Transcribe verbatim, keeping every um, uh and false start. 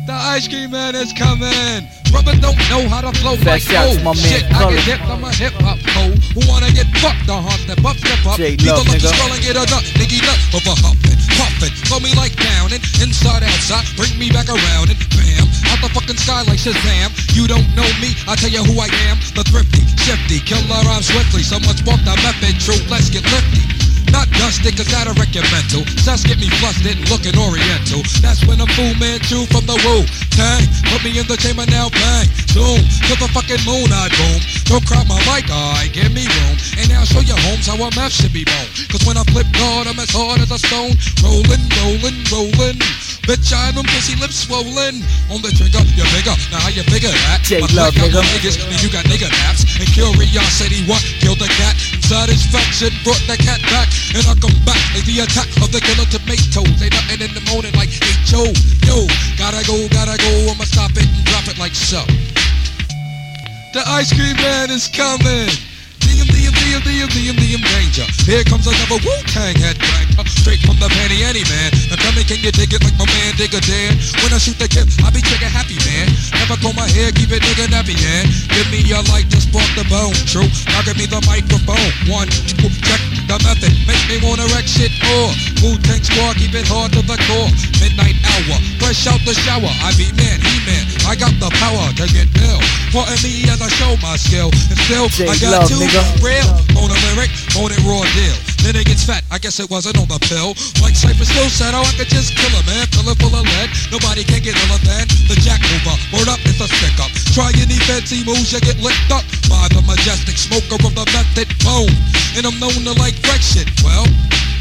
The ice cream man is coming. Brother don't know how to flow like oh shit. I get hip, I'm a hip hop hoe who wanna get fucked. The hump, step up, step up. Leave the lucky scroll and get a nut, nigga nut over humping, puffing. Throw me like down and inside outside. Bring me back around and bam, out the fucking sky like Shazam. You don't know me, I tell you who I am. The thrifty, shifty, killer rhyme swiftly. So much walk the method, true. Let's get lifty. Not dusty, cause that'll wreck your mental. Just get me flustered and looking oriental. That's when I'm Fu Manchu from the Wu Tang. Put me in the chamber now, bang. Zoom to the fucking moon, I boom. Don't crowd my mic, alright, give me room. And now show your homes how a map should be blown. Cause when I flip guard, I'm as hard as a stone. Rolling, rolling, rolling. Bitch, I them pussy lips swollen. On the trigger, you're bigger. Now how you figure that? J-Love, nigga. Niggas, then you got nigga naps. And curiosity, what? Killed the cat. Satisfaction brought the cat back. And I come back like the attack of the killer tomatoes. Ain't nothing in the morning like H O. Yo, gotta go, gotta go. I'ma stop it and drop it like so. The ice cream man is coming. D M, D M, D M, D M, D M, D M danger. Here comes another Wu-Tang headbanger. Straight from the panty any man. Now tell me, can you dig it like my man Digger Dan? When I shoot the kid, I be trigger happy, man. Never comb my hair, keep it nigga nappy, man. Give me a light to spark the bone. True, now give me the microphone. One, two, check the method. Make me wanna wreck shit more. Wu-Tang squad, keep it hard to the core. Midnight hour, fresh out the shower. I be man, he man. I got the power to get ill. Pardon me as I show my skill. And still, I got two real. On a lyric, on it raw deal. Then it gets fat, I guess it wasn't on the pill. Like Cypress Hill said, oh, I could just kill a man. Fill it full of lead, nobody can get iller than the jack mover. Word up, it's a stick up. Try any fancy moves, you get licked up by the majestic smoker of the method bone. And I'm known to like fresh shit, well,